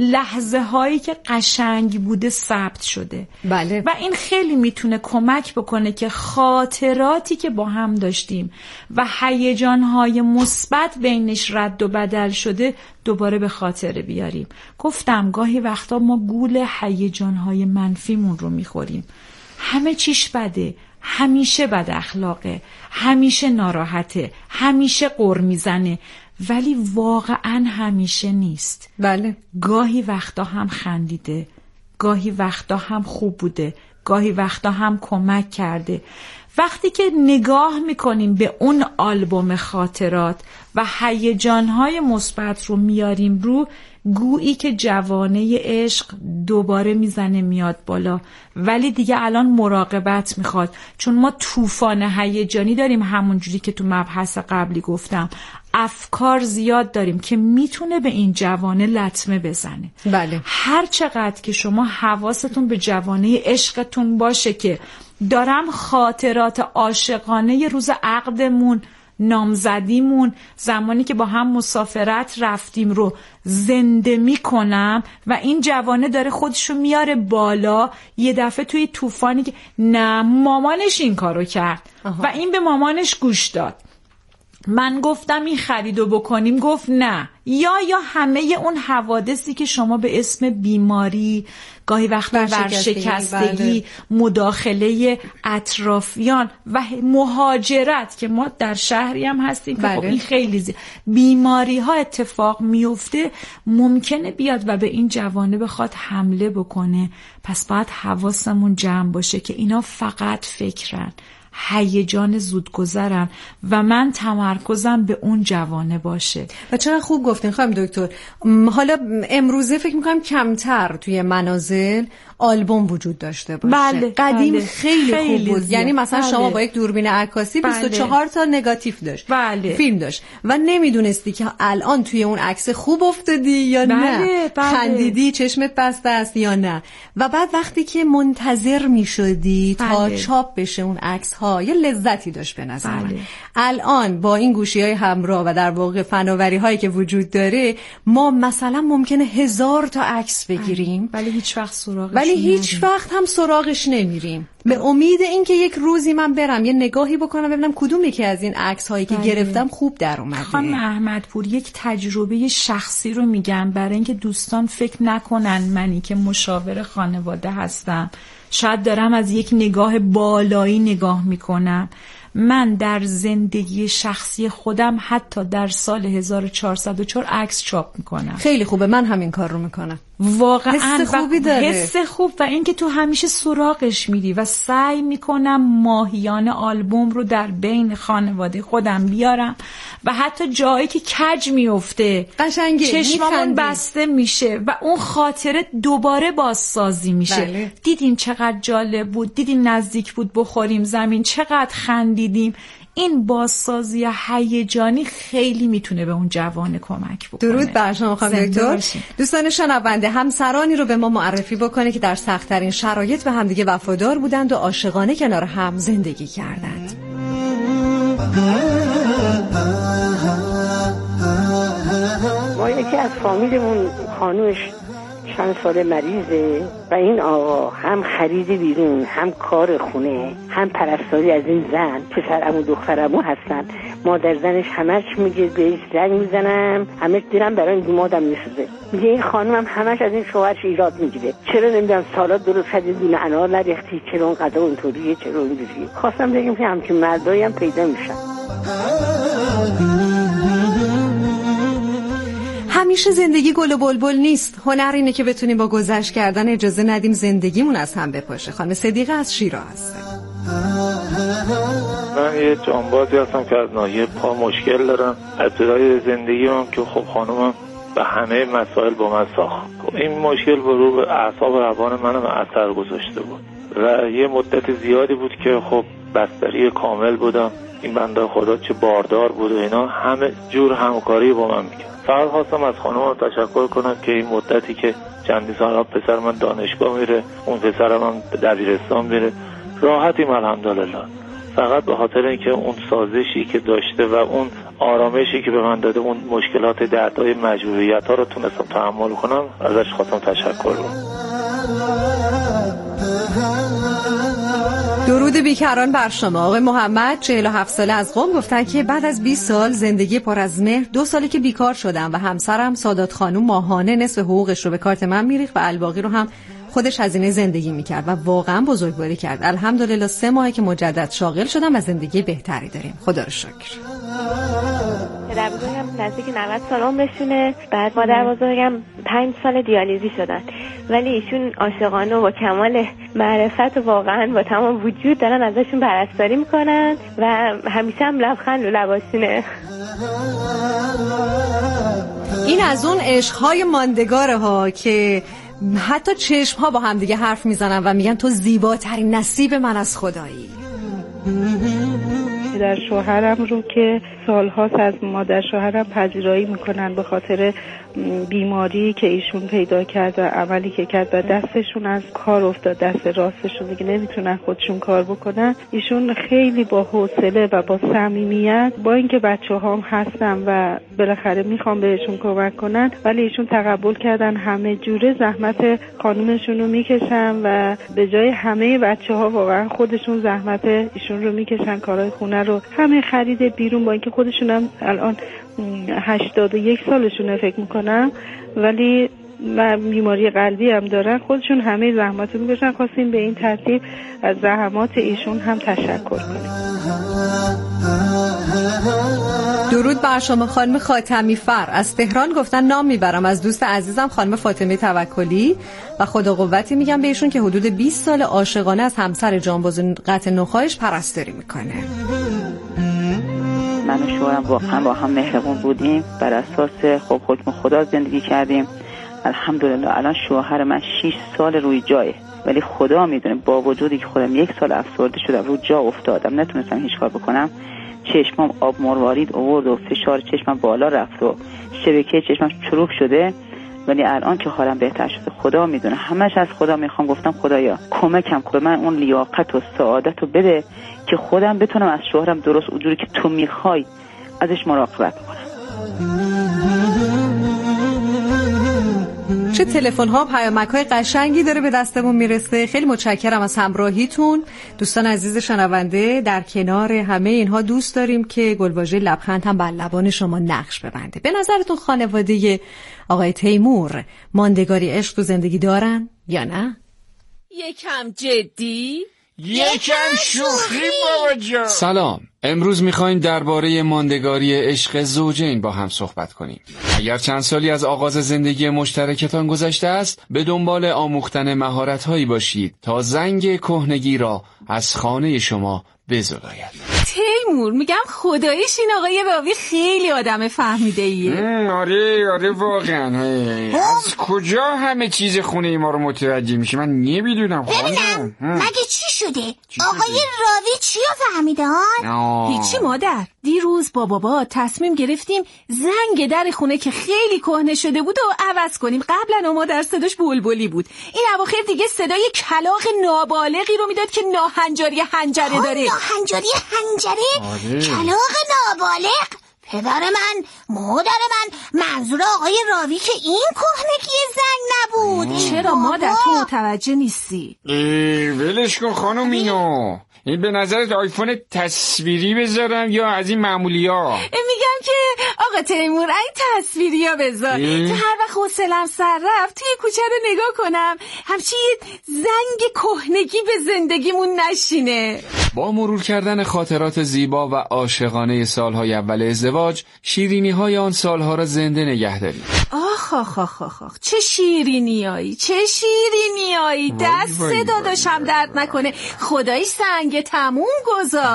لحظه هایی که قشنگ بوده ثبت شده. بله. و این خیلی میتونه کمک بکنه که خاطراتی که با هم داشتیم و هیجان های مثبت بینش رد و بدل شده دوباره به خاطر بیاریم. گفتم گاهی وقتا ما گول هیجان های منفیمون رو میخوریم. همه چیش بده، همیشه بد اخلاقه، همیشه ناراحته، همیشه غر میزنه، ولی واقعا همیشه نیست. بله. گاهی وقتا هم خندیده، گاهی وقتا هم خوب بوده، گاهی وقتا هم کمک کرده. وقتی که نگاه میکنیم به اون آلبوم خاطرات و هیجانهای مثبت رو میاریم رو، گویی که جوانه عشق دوباره میزنه میاد بالا. ولی دیگه الان مراقبت میخواد، چون ما طوفان هیجانی داریم، همونجوری که تو مبحث قبلی گفتم افکار زیاد داریم که میتونه به این جوانه لطمه بزنه. بله. هر چقدر که شما حواستون به جوانه عشقتون باشه که دارم خاطرات عاشقانه روز عقدمون، نامزدیمون، زمانی که با هم مسافرت رفتیم رو زنده میکنم و این جوانه داره خودشو میاره بالا، یه دفعه توی طوفانی که نه مامانش این کارو کرد و این به مامانش گوش داد، من گفتم این خریدو بکنیم گفت نه، یا همه اون حوادثی که شما به اسم بیماری، گاهی وقتا ورشکستگی، مداخله اطرافیان و مهاجرت که ما در شهری هم هستیم که خب این خیلی بیماری ها اتفاق میفته، ممکنه بیاد و به این جوانه بخواد حمله بکنه. پس باید حواسمون جمع باشه که اینا فقط فکرن، هیجان زودگذرن و من تمرکزم به اون جوانه باشه. و چرا خوب گفتین خانم دکتر. حالا امروزه فکر میکنم کمتر توی منازل آلبوم وجود داشته باشه. بله. قدیم بله. خیلی خوب بود زیاد. یعنی مثلا شما با یک دوربین عکاسی 24 تا نگاتیو داشت، فیلم داشت و نمیدونستی که الان توی اون عکس خوب افتادی یا نه، خندیدی، چشمت بسته است یا نه. و بعد وقتی که منتظر میشدی تا چاپ بشه اون عکس ها، یه لذتی داشت به نظر من. الان با این گوشی‌های همراه و در واقع فناوری هایی که وجود داره، ما مثلا ممکنه 1000 تا عکس بگیریم ولی هیچ وقت سراغش نمیریم. به امید اینکه یک روزی من برم یه نگاهی بکنم ببینم کدوم یکی از این عکس هایی که گرفتم خوب در اومده. خانم احمدپور، یک تجربه شخصی رو میگم برای اینکه دوستان فکر نکنن منی که مشاور خانواده هستم شاید دارم از یک نگاه بالایی نگاه میکنم. من در زندگی شخصی خودم حتی در سال 1404 عکس چاپ میکنم. خیلی خوبه، من همین کار رو میکنم. واقعا حس خوبی داره. حس خوب و اینکه تو همیشه سراغش میری و سعی میکنم ماهیانه آلبوم رو در بین خانواده خودم بیارم و حتی جایی که کج میفته قشنگه چشممون بسته میشه و اون خاطره دوباره بازسازی میشه. بله. دیدین چقدر جالب بود، دیدین نزدیک بود بخوریم زمین، چقدر خندیدیم. این بازسازی هیجانی خیلی میتونه به اون جوان کمک بکنه. درود بر شما خانم دکتر. دوستان شنونده، همسرانی رو به ما معرفی بکنه که در سخت‌ترین شرایط به همدیگه وفادار بودند و عاشقانه کنار هم زندگی کردند. ما یکی از فامیلمون خانوش چند سال مریضه و این آقا هم خرید بیرون، هم کار خونه، هم پرستاری از این زن، پسرعمو دخترعمو هستن. مادر زنش همش میگه بهش زنگ میزنم، همش دیرم برای این مادم میسوزه. میگه این خانومم همش از این شوهرش ایراد میگیره، چرا نمیدونم سالات درست کردی دونه انار نریختی، چرا اون قضا اونطوریه، چرا اونجوریه. خواستم بگم که همچین مردایی هم پیدا میشن. همیشه زندگی گل و بلبل نیست. هنر اینه که بتونیم با گذشت کردن اجازه ندیم زندگیمون از هم بپاشه. خانم صدیقه از شیراز. من یه جانبازی هستم که از ناحیه پا مشکل دارم. ابتدای زندگیم که خب خانومم به همه مسائل با من ساخت. این مشکل رو به اعصاب روان منم اثر گذاشته بود و یه مدت زیادی بود که خب بستری کامل بودم. این بنده خدا چه باردار بود و اینا، همه جور همکاری با من میکرد. فقط خواستم از خانومم تشکر کنم که این مدتی که چندی سال پسر من دانشگاه میره، اون پسرم هم دبیرستان میره، راحتیم الحمدلله. فقط به خاطر اینکه اون سازشی که داشته و اون آرامشی که به من داده، اون مشکلات دردهای مجبوریت ها رو تونستم تحمل کنم. ازش خواستم تشکر کنم. درود بیکران بر شما. آقای محمد 47 ساله از قم گفتن که بعد از 20 سال زندگی پر از مهر 2 ساله که بیکار شدم و همسرم سادات خانم ماهانه نصف حقوقش رو به کارت من میریخت و الباقی رو هم خودش هزینه زندگی میکرد و واقعا بزرگواری کرد. الحمدلله 3 ماهه که مجدد شاغل شدم و زندگی بهتری داریم. خدا رو شکر. پدر بزرگم نزدیک 90 سال عمرشونه. بعد مادر بزرگم 5 سال دیالیزی شدن، ولی ایشون عاشقانه و با کمال معرفت و واقعا با تمام وجود دارن ازشون پرستاری میکنن و همیشه هم لبخند و لباشونه. این از اون عشق‌های ماندگاره ها که حتی چشم‌ها با هم دیگه حرف میزنن و میگن تو زیباترین نصیب من از خدایی. در شوهرم رو که سالهاست از مادر شوهرم پذیرایی میکنن به خاطر بیماری که ایشون پیدا کرد و عملی که کرد و دستشون از کار افتاد، دست راستشون دیگه نمیتونن خودشون کار بکنن. ایشون خیلی با حوصله و با صمیمیت، با اینکه بچه‌هام هستن و بالاخره میخوام بهشون کمک کنن، ولی ایشون تقبل کردن همه جوره زحمت خانومشون رو میکشن و به جای همه بچه‌ها واقعا خودشون زحمت ایشون رو میکشن، کارهای خونه رو همه خرید بیرون، با اینکه خودشون هم الان 81 سالشونه فکر میکنم، ولی و بیماری قلبی هم دارن، خودشون همه زحمت رو میکشن. خواستیم به این ترتیب از زحمات ایشون هم تشکر کنیم. درود بر شما خانم خاتمی فر از تهران گفتن نام میبرم از دوست عزیزم خانم فاطمه توکلی و خدا قوتی میگم بهشون که حدود 20 سال عاشقانه از همسر جانباز قطع نخایش پرستاری میکنه. من و شوهرم واقعا با هم مهربون بودیم، بر اساس خب حکم خدا زندگی کردیم. الحمدلله الان شوهر من 6 سال روی جایه، ولی خدا میدونه با وجودی که خودم 1 سال افسرده شدم، رو جا افتادم، نتونستم هیچ کار بکنم. چشمم آب مروارید آورد و فشار چشمم بالا رفت و شبکه چشمم چروک شده، ولی الان که حالم بهتر شده خدا میدونه. همش از خدا میخوام. گفتم خدایا کمکم کن، به من اون لیاقت و سعادت رو بده که خودم بتونم از شوهرم درست اونجوری که تو میخوای ازش مراقبت کنم. چه تلفن ها پیامک های قشنگی داره به دستمون میرسه. خیلی متشکرم از همراهیتون دوستان عزیز شنونده. در کنار همه اینها دوست داریم که گلواژه لبخند هم بر لبان شما نقش ببنده. به نظرتون خانواده آقای تیمور ماندگاری عشق تو زندگی دارن یا نه؟ یکم جدی، یکم شوخی بابا جان. سلام، امروز میخوایم درباره ماندگاری عشق زوجین با هم صحبت کنیم. اگر چند سالی از آغاز زندگی مشترکتان گذشته است، به دنبال آموختن مهارت‌هایی باشید تا زنگ کهنگی را از خانه شما بزداید. تیمور میگم خداییش این آقای راوی خیلی آدم فهمیده ایه. آره واقعا. از کجا همه چیز خونه ما رو متوجه میشه؟ من نمیدونم. ببینم مگه چی شده؟ آقای راوی چی رو فهمیده ها؟ هیچی مادر. دیروز با بابا تصمیم گرفتیم زنگ در خونه که خیلی کهنه شده بود و عوض کنیم. قبلا مادر صداش بلبلی بود، این اواخر دیگه صدای کلاغ نابالغی رو میداد که ناهنجاری حنجره داره. ناهنجاری حنجره؟ کلاغ نابالغ؟ پدر من، مادر من، منظور آقای راوی که این کهنگی زنگ نبود. چرا مادر تو متوجه نیستی؟ ولش کن خانم اینو. این به نظرت آیفون تصویری بذارم یا از این معمولی ها؟ میگم که آقا تیمور این تصویری ها بذار که هر وقت حوصله‌ام سر رفت توی کوچه رو نگاه کنم همچی زنگ کهنگی به زندگیمون نشینه. با مرور کردن خاطرات زیبا و عاشقانه سالهای اول ازدواج، شیرینی‌های آن سالها را زنده نگه داریم. آخ چه شیرینیایی، چه شیرینیایی. دست داداشم درد نکنه، خدایی سنگ تموم گذار.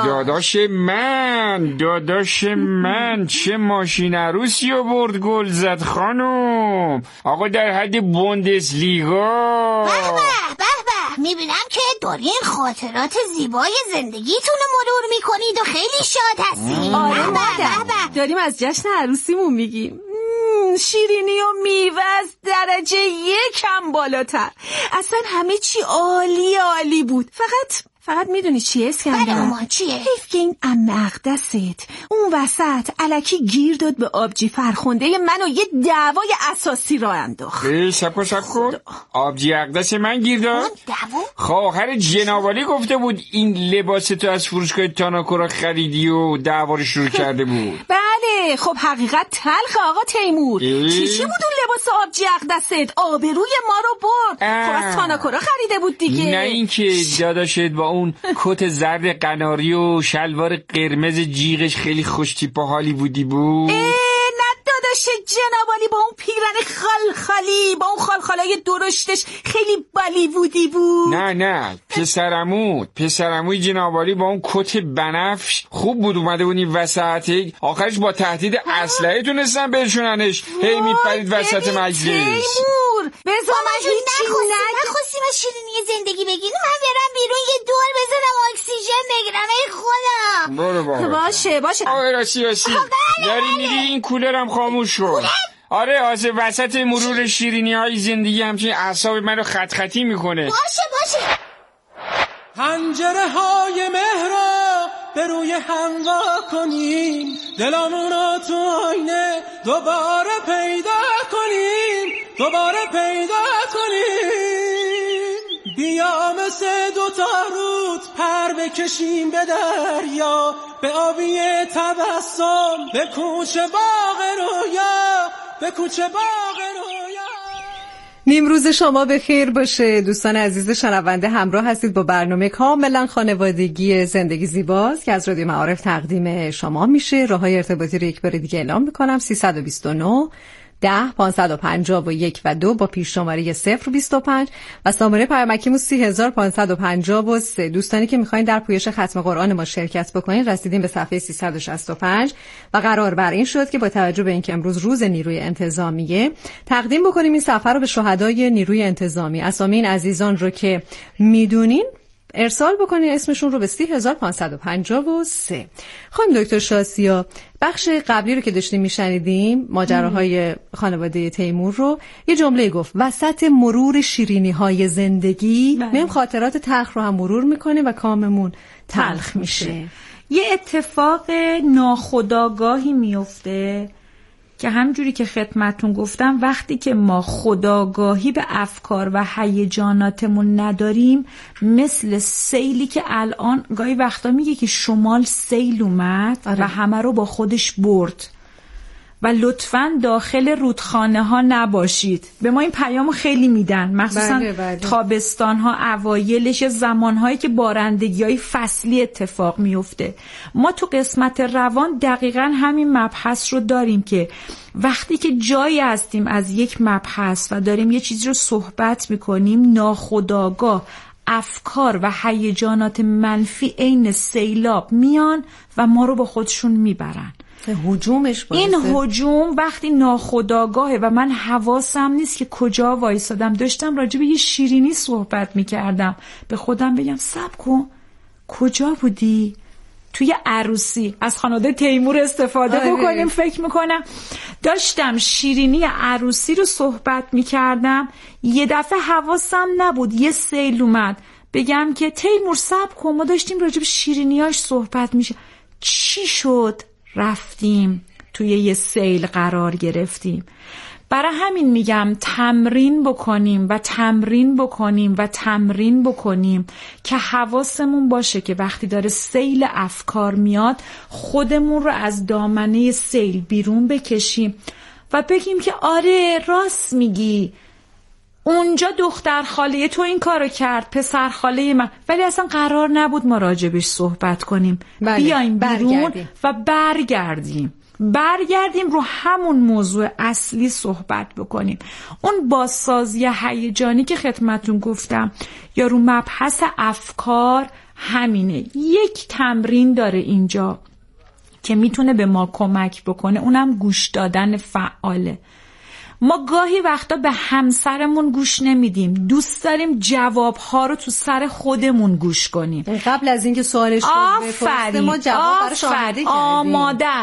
داداش من چه ماشین عروسی رو برد گل زد خانم. آقا در حد بوندسلیگا. به میبینم که دارین خاطرات زیبای زندگیتون رو مرور میکنید و خیلی شاد هستید. آره مادر، داریم از جشن عروسیمون میگیم. شیرینی و میوه از درجه 1 بالاتر. اصلا همه چی عالی بود. فقط میدونی چیه اسکندر؟ چیه؟ حیف که این عمه اقدست اون وسط الکی گیر داد به آبجی فرخنده منو یه دعوای اساسی را انداخت. سب کن آبجی اقدس من گیر داد؟ خواهر جنابالی گفته بود این لباس تو از فروشگاه تاناکورا خریدی و دعوا رو شروع کرده بود. بله خب حقیقت تلخ آقا تیمور. چی بود اون لباس آبجی اقدست؟ آبروی ما رو برد. خب از تاناکورا خریده بود دیگه. نه اینکه داداشت با اون کت زرد قناری و شلوار قرمز جیغش خیلی خوش تیپ و حالی بودی بود. داداش جنابالی با اون پیرن خالخالی، با اون خالخالای درشتش خیلی بالیوودی بود. نه پسرعموی جنابالی با اون کت بنفش خوب بود، اومده بود این وسط. آخرش با تهدید اسلحه تونستن بشوننش. هی میپرید وسط مجلس. تیمور بذار من هیچی نخواستیم از شیرینی زندگی بگیریم. من برم بیرون یه دور بزنم اکسیژن بگیرم. ای خدا برو باشه آقای راستی داری میری این کولرم خاموش شد. آره وسط مرور شیرینی های زندگی همچین اعصاب منو خطی میکنه. باشه پنجره های مهرا به روی هم وا کنیم، دلامونو تو آینه دوباره پیدا کنیم. بیا مثل دوتا رود پر بکشیم به دریا، به آبی تبسم، به کوچه باغ رویا. نیمروز شما به خیر باشه دوستان عزیز شنونده. همراه هستید با برنامه کاملا خانوادگی زندگی زیباست که از رادیو معارف تقدیم شما میشه. راههای ارتباطی رو یک بار دیگه اعلام میکنم: 329 10 551 و 2 با پیش شماره 025 و شماره پیامکیمون 3553. دوستانی که میخواین در پویش ختم قرآن ما شرکت بکنین رسیدیم به صفحه 365 و قرار بر این شد که با توجه به اینکه امروز روز نیروی انتظامیه تقدیم بکنیم این صفحه رو به شهدای نیروی انتظامی. اسامی این عزیزان رو که میدونین ارسال بکنین اسمشون رو به 3553. خانم دکتر شاسیا، بخش قبلی رو که داشتیم میشنیدیم ماجراهای خانواده تیمور رو، یه جمله گفت وسط مرور شیرینی های زندگی میم خاطرات تلخ رو هم مرور میکنه و کاممون تلخ میشه. یه اتفاق ناخودآگاهی میفته که همجوری که خدمتون گفتم وقتی که ما خودآگاهی به افکار و هیجاناتمون نداریم، مثل سیلی که الان گاهی وقتا میگه که شمال سیل اومد و همه رو با خودش برد و لطفاً داخل رودخانه ها نباشید. به ما این پیامو خیلی میدن، مخصوصا تابستان ها اوایلش، زمان هایی که بارندگی های فصلی اتفاق میفته. ما تو قسمت روان دقیقاً همین مبحث رو داریم که وقتی که جایی هستیم از یک مبحث و داریم یه چیزی رو صحبت میکنیم، ناخودآگاه افکار و هیجانات منفی عین سیلاب میان و ما رو با خودشون میبرن. این هجوم وقتی ناخودآگاهه و من حواسم نیست که کجا وایسادم، داشتم راجع به یه شیرینی صحبت میکردم، به خودم بگم صبر کن کجا بودی؟ توی عروسی از خانواده تیمور استفاده بکنیم. فکر میکنم داشتم شیرینی عروسی رو صحبت میکردم، یه دفعه حواسم نبود یه سیل اومد بگم که تیمور صبر کن، ما داشتیم راجع به شیرینیاش صحبت میشه. چی شد؟ رفتیم توی یه سیل قرار گرفتیم. برای همین میگم تمرین بکنیم و تمرین بکنیم و تمرین بکنیم که حواسمون باشه که وقتی داره سیل افکار میاد خودمون رو از دامنه سیل بیرون بکشیم و بگیم که آره راست میگی، اونجا دختر خاله تو این کارو کرد، پسر خاله من، ولی اصلا قرار نبود ما راجبش صحبت کنیم. بیایم بیرون و برگردیم رو همون موضوع اصلی صحبت بکنیم. اون بازسازی هیجانی که خدمتون گفتم یا رو مبحث افکار همینه. یک تمرین داره اینجا که میتونه به ما کمک بکنه، اونم گوش دادن فعاله. ما گاهی وقتا به همسرمون گوش نمیدیم، دوست داریم جوابها رو تو سر خودمون گوش کنیم. قبل از اینکه سوالش رو بپرسه ما جواب براش آماده کردیم. آماده است.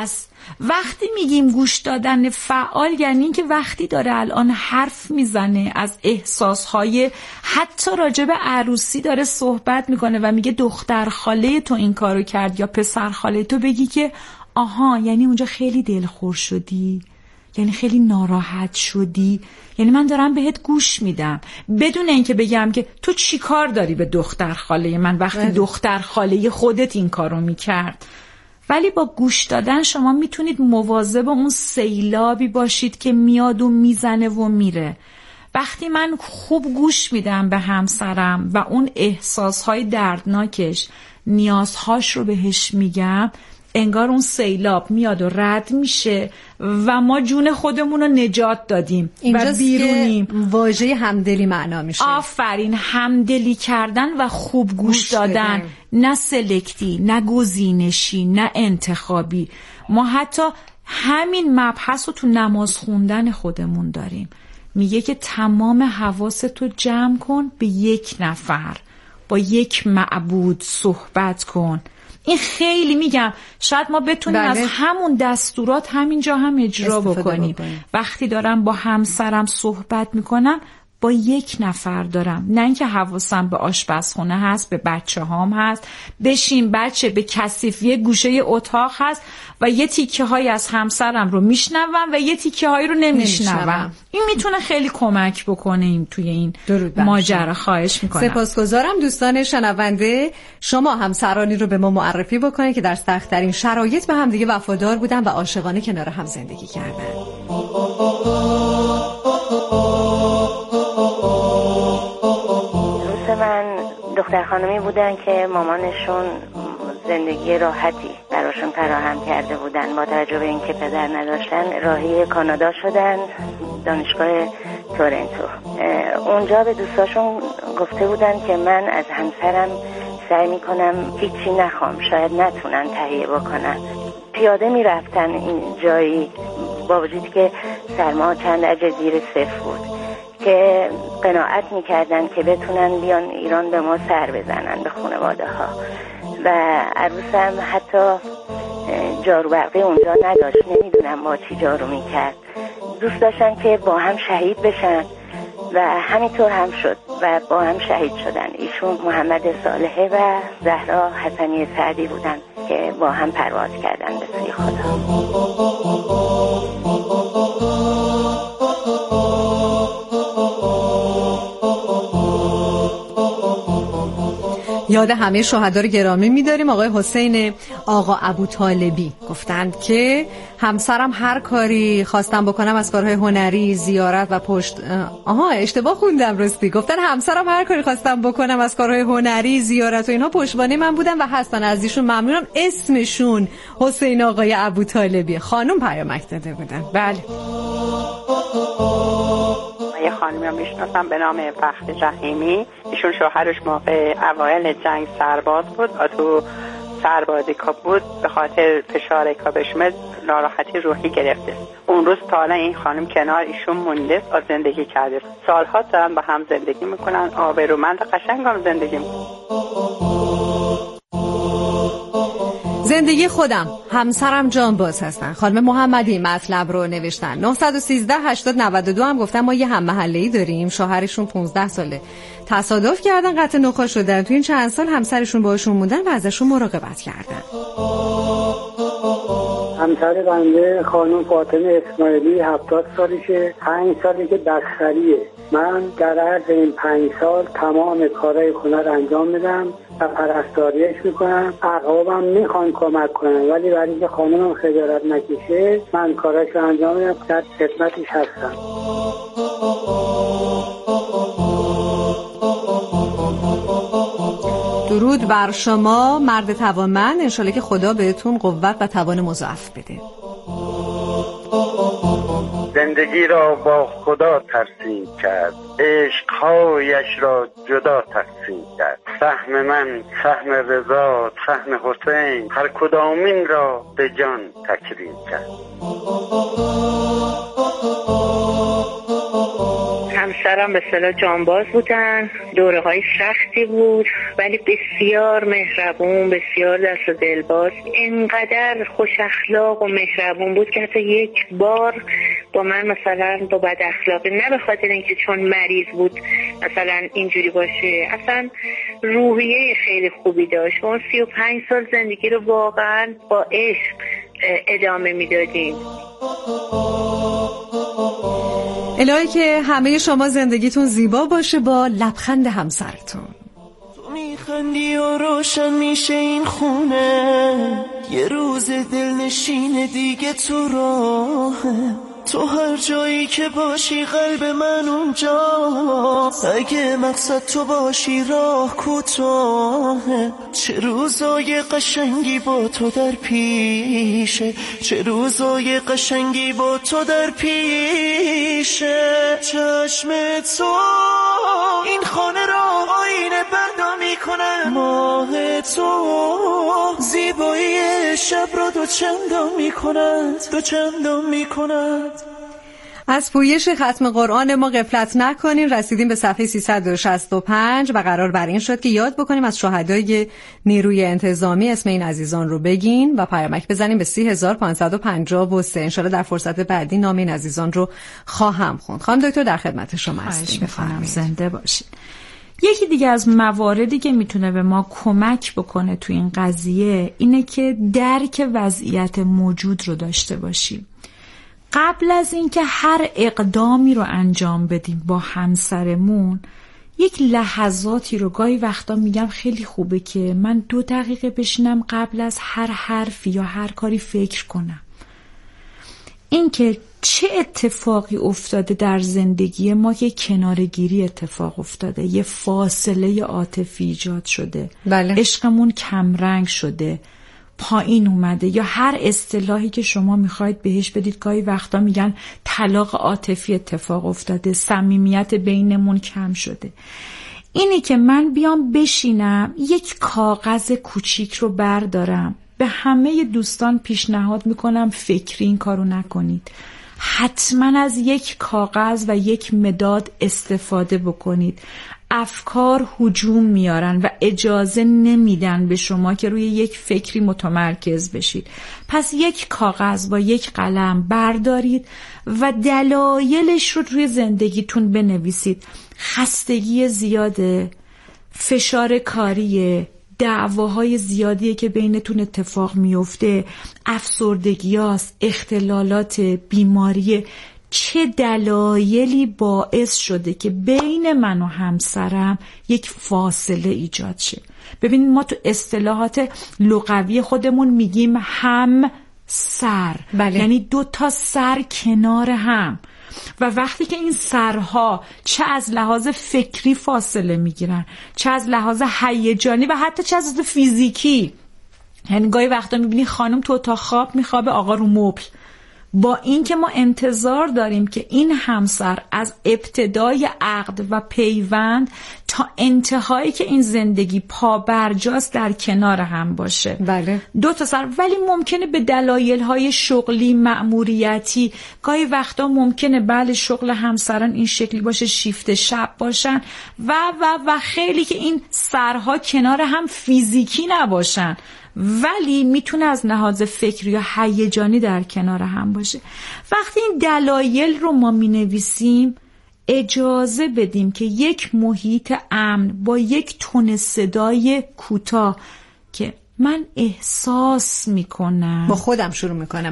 وقتی میگیم گوش دادن فعال یعنی که وقتی داره الان حرف میزنه از احساسهای حتی راجع به عروسی داره صحبت میکنه و میگه دختر خاله تو این کارو کرد یا پسر خاله تو، بگی که آها یعنی اونجا خیلی دلخور شدی، یعنی خیلی ناراحت شدی، یعنی من دارم بهت گوش میدم، بدون اینکه بگم که تو چی کار داری به دختر خاله من وقتی دختر خاله خودت این کارو میکرد. ولی با گوش دادن شما میتونید مواظب اون سیلابی باشید که میاد و میزنه و میره. وقتی من خوب گوش میدم به همسرم و اون احساسهای دردناکش، نیازهاش رو بهش میگم، انگار اون سیلاب میاد و رد میشه و ما جون خودمون رو نجات دادیم و بیرونیم. واژه همدلی معنا میشه. آفرین، همدلی کردن و خوب گوش دادن، نه سلکتی، نه گزینشی، نه انتخابی. ما حتی همین مبحث رو تو نماز خوندن خودمون داریم. میگه که تمام حواستو جمع کن به یک نفر، با یک معبود صحبت کن. این خیلی میگم شاید ما بتونیم از همون دستورات همینجا هم اجرا بکنیم. وقتی دارم با همسرم صحبت میکنم با یک نفر دارم، نه اینکه حواسم به آشپزخونه هست، به بچه هام هست، بشین بچه به کثیفی گوشه اتاق هست و یه تیکه هایی از همسرم رو میشنوم و یه تیکه هایی رو نمیشنوم. این میتونه خیلی کمک بکنه این توی این ماجرا. خواهش میکنم. سپاسگزارم. دوستان شنونده، شما همسرانی رو به ما معرفی بکنید که در سخت‌ترین شرایط به هم دیگه وفادار بودن و عاشقانه کنار هم زندگی کردن. من دختر خانمی بودن که مامانشون زندگی راحتی براشون فراهم کرده بودن. با توجه به اینکه پدر نداشتن راهی کانادا شدن، دانشگاه تورنتو. اونجا به دوستاشون گفته بودن که من از همسرم سعی میکنم هیچی نخوام، شاید نتونن تهیه بکنن. پیاده میرفتن این جایی با وجودی که سرما چند درجه زیر صفر بود که قناعت میکردن که بتونن بیان ایران به ما سر بزنن، به خانواده ها. و عروسم حتی جارو برقی اونجا نداشت، نمیدونم با چی جارو میکرد. دوست داشتن که با هم شهید بشن و همینطور هم شد و با هم شهید شدن. ایشون محمد صالحه و زهرا حسنی سعدی بودن که با هم پرواز کردن به سوی خدا. یاد همه شهدا رو گرامی می‌داریم. آقای حسین آقا ابوطالبی گفتند که همسرم هر کاری خواستم بکنم از کارهای هنری، زیارت و اشتباه خوندم راستی. گفتن همسرم هر کاری خواستم بکنم از کارهای هنری، زیارت و اینها پشتوانه من بودن و هستن. از ایشون ممنونم. اسمشون حسین آقای ابوطالبی. خانم پیامک داده بودن. بله. یه خانمی رو میشناسم به نام فخر جحیمی. ایشون شوهرش موقع اوایل جنگ سرباز بود و تو سربازی که بود به خاطر فشار کابشمه ناراحتی روحی گرفته. اون روز تا الان این خانم کنار ایشون مونده و زندگی کرده. سالها دارن با هم زندگی میکنن، آبرومند و قشنگ هم زندگی میکنن. زندگی خودم، همسرم جانباز هستن. خانم محمدی مطلب رو نوشتن. 913 80 92 هم گفتن ما یه هم محله‌ای داریم، شوهرشون 15 ساله تصادف کردن، قطع نخاع شدن. تو این چند سال همسرشون باهاشون موندن و ازشون مراقبت کردن. همسر بنده خانم فاطمه اسماعیلی 70 سالشه، 5 سالی که بستریه. من در عرض این 5 سال تمام کارهای خونه رو انجام میدم و پرستاریش میکنم. اقوامم میخوان کمک کنم ولی برای اینکه خانمم خجالت نکشه من کاراشو انجام میدم، در خدمتش هستم. درود بر شما مرد توانمند. انشالله که خدا بهتون قوت و توان مضاعف بده. زندگی را با خدا ترسیم کرد، عشقهایش را جدا تقسیم کرد. سهم من، سهم رضا، سهم حسین، هر کدامین را به جان تکریم کرد. همسر همسرم به اصطلاح جانباز بودن، دوره‌های سختی بود ولی بسیار مهربون، بسیار دست و دلباز، اینقدر خوش اخلاق و مهربون بود که حتی یک بار با من مثلا با بد اخلاقی، نه به خاطر اینکه چون مریض بود مثلا اینجوری باشه، اصلا روحیه خیلی خوبی داشت. ما 35 سال زندگی رو واقعا با عشق ادامه میدادیم. الهی که همه شما زندگیتون زیبا باشه با لبخند همسرتون. تو میخندی و روشن میشه این خونه، یه روز دلنشین دیگه تو راهه، تو هر جایی که باشی قلب من اونجا، اگه مقصد تو باشی راه کوتاهه، چه روزای قشنگی با تو در پیشه، چه روزای قشنگی با تو در پیشه. چشم تو این خانه را آینه بنا میکنه، ماه تو زیبایی شب را دوچندان میکند، دوچندان میکند. از پویش ختم قرآن ما غفلت نکنیم. رسیدیم به صفحه 365 و قرار بر این شد که یاد بکنیم از شهدای نیروی انتظامی اسم این عزیزان رو بگین و پیامک بزنیم به 30553. انشالله در فرصت بعدی نام این عزیزان رو خواهم خوند. خانم دکتر در خدمت شما هستیم. زنده باشین. یکی دیگه از مواردی که میتونه به ما کمک بکنه تو این قضیه اینه که درک وضعیت موجود رو داشته باشیم. قبل از اینکه هر اقدامی رو انجام بدیم با همسرمون، یک لحظاتی رو گاهی وقتا میگم خیلی خوبه که من 2 دقیقه بشینم قبل از هر حرفی یا هر کاری فکر کنم. این که چه اتفاقی افتاده در زندگی ما، که کنارگیری اتفاق افتاده، یه فاصله عاطفی ایجاد شده، بله. عشقمون کمرنگ شده، پایین اومده، یا هر اصطلاحی که شما میخواید بهش بدید. گاهی وقتا میگن طلاق عاطفی اتفاق افتاده، صمیمیت بینمون کم شده. اینی که من بیام بشینم یک کاغذ کوچیک رو بردارم، به همه دوستان پیشنهاد میکنم فکری این کارو نکنید، حتما از یک کاغذ و یک مداد استفاده بکنید. افکار هجوم میارن و اجازه نمیدن به شما که روی یک فکری متمرکز بشید. پس یک کاغذ با یک قلم بردارید و دلایلش رو روی زندگیتون بنویسید. خستگی زیاده، فشار کاریه، دعواهای زیادیه که بینتون اتفاق میفته، افسردگیاست، اختلالات، بیماریه. چه دلایلی باعث شده که بین من و همسرم یک فاصله ایجاد شه؟ ببینید ما تو اصطلاحات لغوی خودمون میگیم هم سر، بله. یعنی 2 تا سر کنار هم، و وقتی که این سرها چه از لحاظ فکری فاصله میگیرن، چه از لحاظ هیجانی و حتی چه از لحاظ فیزیکی، یعنی گاهی وقتا میبینی خانم تو اتاق خواب میخوابه، آقا رو مبل، با این که ما انتظار داریم که این همسر از ابتدای عقد و پیوند تا انتهایی که این زندگی پابرجاست در کنار هم باشه. بله. 2 تا سر، ولی ممکنه به دلایل‌های شغلی، مأموریتی، گاهی وقتا ممکنه بله شغل همسران این شکلی باشه، شیفت شب باشن و خیلی که این سرها کنار هم فیزیکی نباشن، ولی میتونه از لحاظ فکری یا هیجانی در کنار هم باشه. وقتی این دلایل رو ما مینویسیم، اجازه بدیم که یک محیط امن با یک تون صدای کوتاه که من احساس میکنم، با خودم شروع میکنم،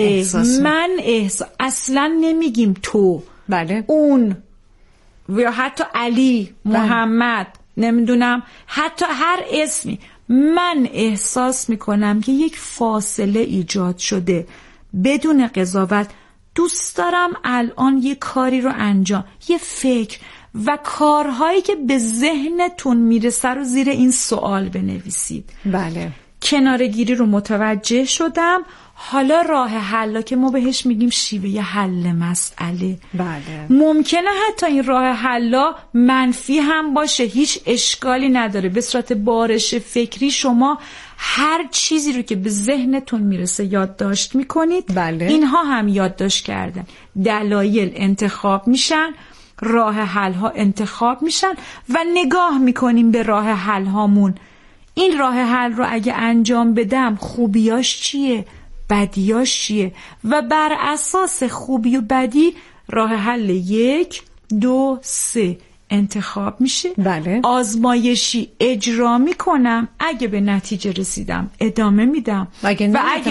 من احساس اصلا نمیگیم تو، بله، اون، یا حتی علی، محمد، نمیدونم، حتی هر اسمی، من احساس میکنم که یک فاصله ایجاد شده بدون قضاوت. دوست دارم الان یه کاری رو انجام، یه فکر و کارهایی که به ذهنتون میرسه رو زیر این سوال بنویسید. بله. کنارگیری رو متوجه شدم، حالا راه حل که ما بهش میگیم شیوه حل مسئله. بله. ممکنه حتی این راه حل منفی هم باشه، هیچ اشکالی نداره. به صورت بارش فکری شما هر چیزی رو که به ذهنتون میرسه یادداشت میکنید. بله. اینها هم یادداشت کردن، دلایل انتخاب میشن راه حل ها انتخاب میشن و نگاه میکنیم به راه حل هامون. این راه حل رو اگه انجام بدم خوبیاش چیه، بدیاش چیه و بر اساس خوبی و بدی راه حل 1 2 3 انتخاب میشه. بله. آزمایشی اجرا میکنم، اگه به نتیجه رسیدم ادامه میدم و اگه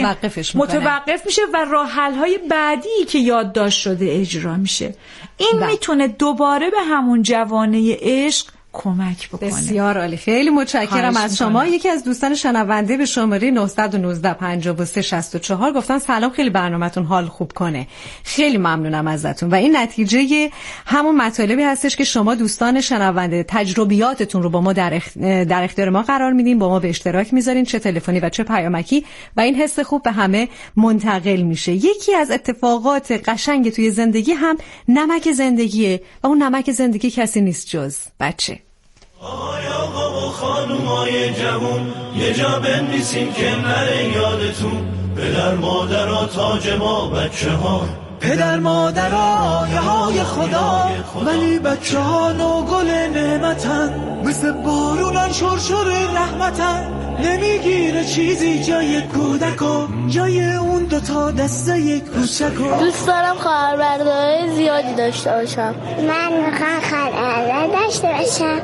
متوقف میشه و راه حل های بعدی که یادداشت شده اجرا میشه. این میتونه دوباره به همون جوانه عشق کمک بکنه. بسیار عالی، خیلی متشکرم از شما. یکی از دوستان شنونده به شماره 919 53 64 گفتن سلام، خیلی برنامه‌تون حال خوب کنه، خیلی ممنونم ازتون و این نتیجه همون مطالبی هستش که شما دوستان شنونده تجربیاتتون رو با ما در اختیار ما قرار میدین، با ما به اشتراک میذارین، چه تلفنی و چه پیامکی، و این حس خوب به همه منتقل میشه. یکی از اتفاقات قشنگ توی زندگی هم نمک زندگیه و اون نمک زندگی کسی نیست جز بچه. آقای آقا و خانومای جوون یه جا بنویسین که نره یادتون، پدر مادرها تاج ما بچه ها، پدر مادرها آیه های خدا، ولی بچه ها نوگل نعمتن، مثل بارونن شرشر رحمتن، نمیگیره چیزی جای کودکو، جای اون 2 دسته کوچکو. دوست دارم خواهربردارای زیادی داشته باشم. من میخوام خواهربردار داشته باشم،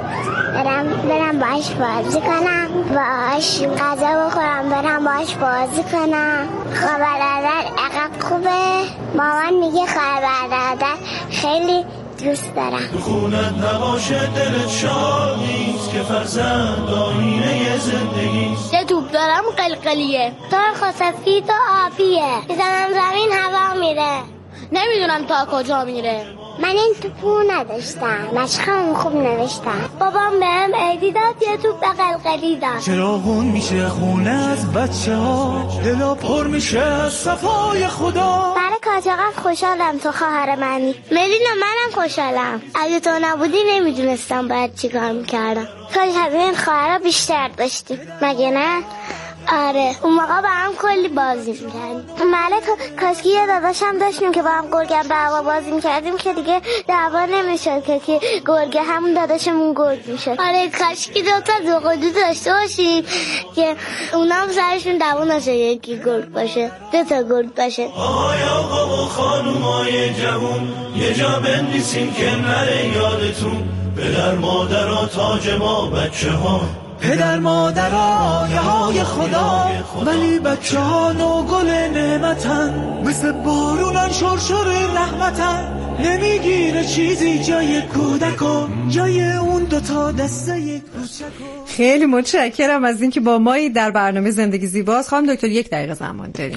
برم باهاش بازی کنم، باهاش غذا بخورم، برم باهاش بازی کنم. خواهربردار عقب خوبه، مامان میگه خواهربردار خیلی دوست دارم. خونت نباشه دلت شاد نیست، که فرزند آینه زندگیست. یه توپ دارم قلقلیه، سرخ سفید و آبیه، میزنم زمین هوا میره، نمیدونم تا کجا میره. من این توپو نداشتم، مشقم خوب نوشتم، بابام بهم عیدی داد یه توپ قلقلی داد. چراغون میشه خونه از بچه ها، دلا پر میشه از صفای خدا. برای کاچاقف خوشحالم تو خواهر منی. ملینا منم خوشحالم، اگه تو نبودی نمیدونستم باید چیکار میکردم. کاش همین خواهرها بیشتر داشتیم، مگه نه؟ آره، اون موقع با هم کلی بازی میکردیم. مالک کاشکی یه داداشم داشتیم که با هم گرگم به هوا بازی میکردیم که دیگه دعوا نمیشد که گرگه همون داداشمون گرگ میشد. آره، کاشکی 2 قدو داشته باشیم که اونا هم سرشون دعوا نشه، یکی گرگ باشه 2 گرگ باشه. آقای آقا و خانومای جوون یه جا بنویسین که نره یادتون، پدر مادرها تاج ما بچه ها، پدر مادرها آیه های خدا، ولی بچه ها نوگل نعمتن، مثل بارونن شرشر رحمتن، نمیگیره چیزی جای کودکو، جای اون 2 دسته کوچکو. خیلی متشکرم از اینکه با ما در برنامه زندگی زیباست. خانم دکتر 1 دقیقه زمان داریم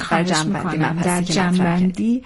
در جنبندی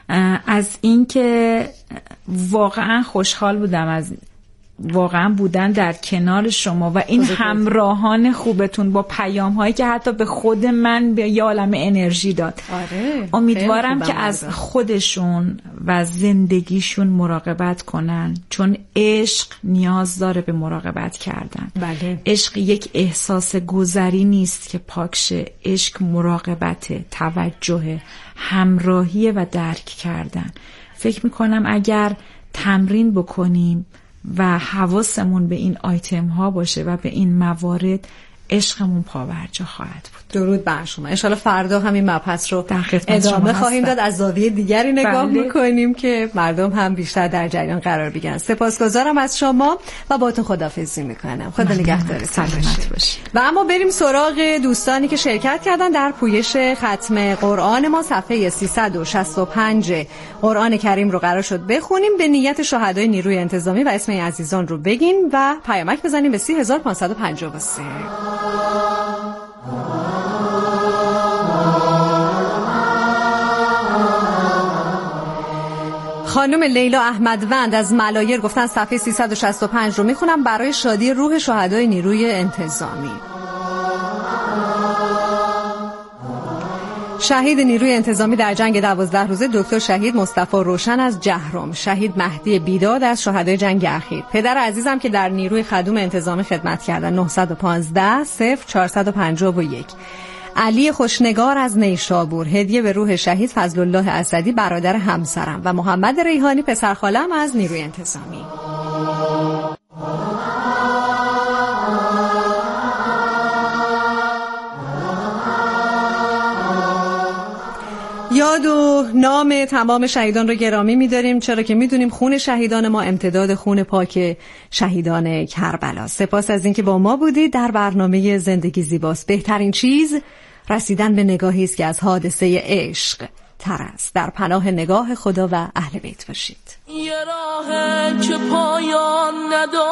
از اینکه واقعا خوشحال بودم از واقعا بودن در کنار شما و این همراهان خوبتون با پیام هایی که حتی به خود من به یه عالم انرژی داد. آره، امیدوارم که از خودشون و زندگیشون مراقبت کنن، چون عشق نیاز داره به مراقبت کردن. بله. عشق یک احساس گذری نیست که پاکشه، عشق مراقبت، توجه، همراهی و درک کردن. فکر میکنم اگر تمرین بکنیم و حواسمون به این آیتم ها باشه و به این موارد، عشقمون پاورجا خواهد بود. درود بر شما. انشالله فردا همین مبحث رو ادامه خواهیم داد، از زاویه دیگری نگاه میکنیم که مردم هم بیشتر در جریان قرار بگیرن. سپاسگزارم از شما و باهاتون خداحافظی میکنم. خدا نگهدارتون، سلامت باشید. و اما بریم سراغ دوستانی که شرکت کردن در پویش ختم قرآن ما. صفحه 365 قرآن کریم رو قرار شد بخونیم به نیت شهدای نیروی انتظامی و اسم این عزیزان رو بگیم و پیامک بزنیم به 3553. خانم لیلا احمدوند از ملایر گفتن صفحه 365 رو میخونم برای شادی روح شهدای نیروی انتظامی. شهید نیروی انتظامی در جنگ 12 روزه دکتر شهید مصطفی روشن از جهرم، شهید مهدی بیداد از شهدای جنگ اخیر. پدر عزیزم که در نیروی خدوم انتظامی خدمت کردن 915 0451. علی خوشنگار از نیشابور، هدیه به روح شهید فضلالله اسدی برادر همسرم و محمد ریحانی پسرخاله‌ام از نیروی انتظامی. یاد و نام تمام شهیدان رو گرامی می‌داریم، چرا که می‌دونیم خون شهیدان ما امتداد خون پاک شهیدان کربلا. سپاس از اینکه با ما بودید در برنامه زندگی زیباست. بهترین چیز رسیدن به نگاهی است که از حادثه عشق تر است. در پناه نگاه خدا و اهل بیت باشید. یه راه که پایان نداره.